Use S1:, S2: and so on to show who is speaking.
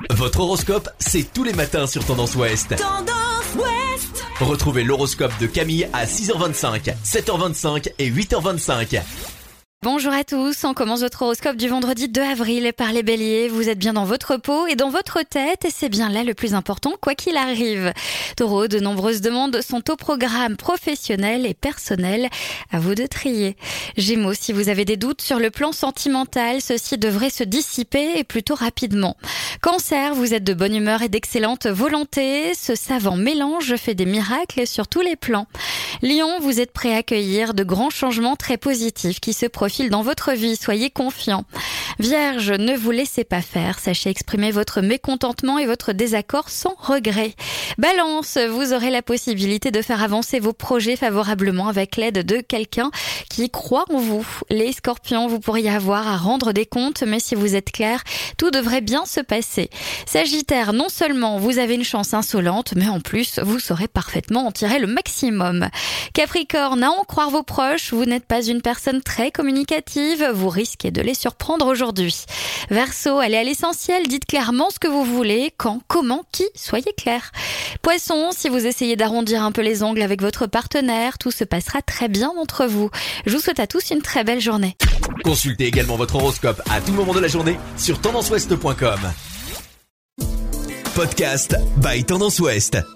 S1: Votre horoscope, c'est tous les matins sur Tendance Ouest.
S2: Tendance Ouest.
S1: Retrouvez l'horoscope de Camille à 6h25, 7h25 et 8h25.
S3: Bonjour à tous, on commence votre horoscope du vendredi 2 avril par les béliers. Vous êtes bien dans votre peau et dans votre tête et c'est bien là le plus important quoi qu'il arrive. Taureau, de nombreuses demandes sont au programme professionnel et personnel. À vous de trier. Gémeaux, si vous avez des doutes sur le plan sentimental, ceux-ci devraient se dissiper et plutôt rapidement. Cancer, vous êtes de bonne humeur et d'excellente volonté. Ce savant mélange fait des miracles sur tous les plans. Lion, vous êtes prêt à accueillir de grands changements très positifs qui se profilent dans votre vie, soyez confiants. Vierge, ne vous laissez pas faire, sachez exprimer votre mécontentement et votre désaccord sans regret. Balance, vous aurez la possibilité de faire avancer vos projets favorablement avec l'aide de quelqu'un qui croit en vous. Les Scorpions, vous pourriez avoir à rendre des comptes, mais si vous êtes clair, tout devrait bien se passer. Sagittaire, non seulement vous avez une chance insolente, mais en plus, vous saurez parfaitement en tirer le maximum. Capricorne, à en croire vos proches, vous n'êtes pas une personne très communicative, vous risquez de les surprendre aujourd'hui. Verseau, allez à l'essentiel, dites clairement ce que vous voulez, quand, comment, qui, soyez clair. Poisson, si vous essayez d'arrondir un peu les ongles avec votre partenaire, tout se passera très bien entre vous. Je vous souhaite à tous une très belle journée.
S1: Consultez également votre horoscope à tout moment de la journée sur tendanceouest.com. Podcast by Tendance Ouest.